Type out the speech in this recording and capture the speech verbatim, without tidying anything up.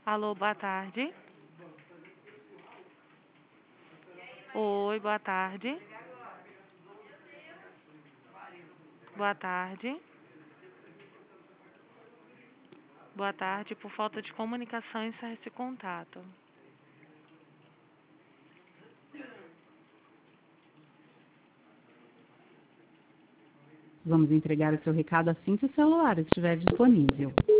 Alô, boa tarde. Oi, boa tarde. Boa tarde. Boa tarde. Por falta de comunicação, encerra esse contato. Vamos entregar o seu recado assim que o celular estiver disponível.